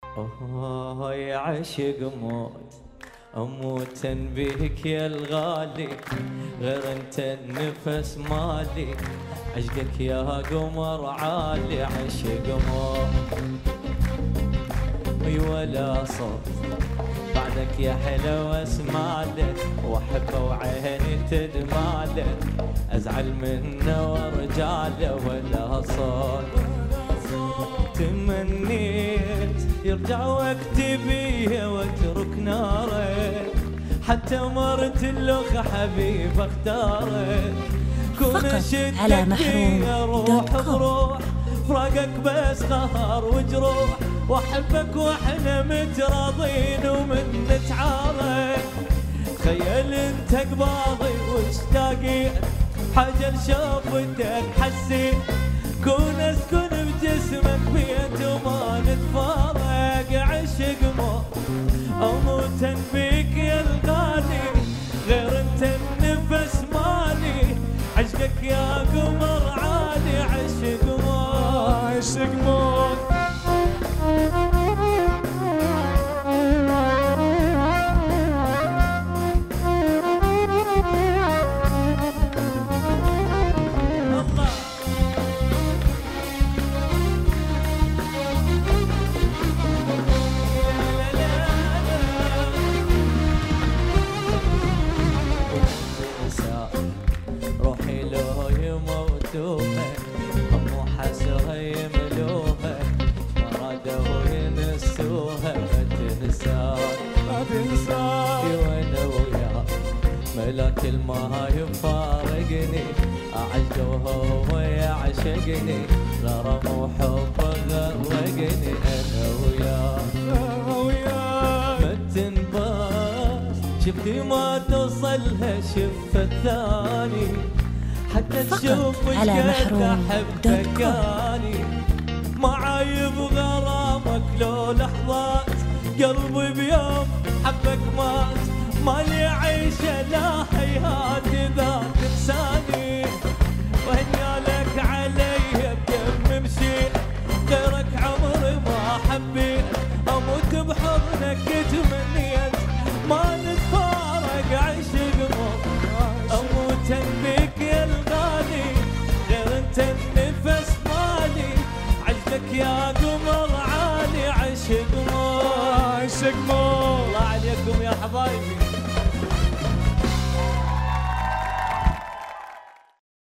يا عشق موت أموت بيك يا الغالي، غير انت النفس مالي، عشقك يا قمر عالي. عشق موت ولا صوت بعدك يا حلو اسمعله، واحبه وعيني تدمعله، ازعل منه وارجعله ولا صوت. تمنيت يرجع وقتي بيه واترك ناره، حتى مرت اللخ حبيب اختاره. كون على محروم روح بروح، فراقك بس قهر وجروح، واحبك واحنا متراضين ومن نتعارك. تخيل انت قباضي واشتاقين، حاجه لشوفتك حسيت، كون اسكن بجسمك بيت وما نتفارق. عشق موت اموت بيك يا الغالي، غير انت النفس مالي، عشقك يا قمر عالي. عشق موت عشق موت ملاك ما يفارقني، أعشقه وهو يعشقني، لا رمو حبه غرقني. أنا وياه ما تنباس، شفتي ما توصلها شفة الثاني، حتى تشوف على محروم أحبك أني. معايب غرامك لو لحظات، قلبي بيوم حبك مات، مالي عيشة لا حياة ذاك لساني. وهنيالك علي بكم مشيت، غيرك عمري ما حبيت، اموت بحضنك تمنيت ما نتفارق. عشق موت اموت بيك يا الغالي، غير انت النفس مالي، عشقك يا قمر عالي. عشق موت عشق موت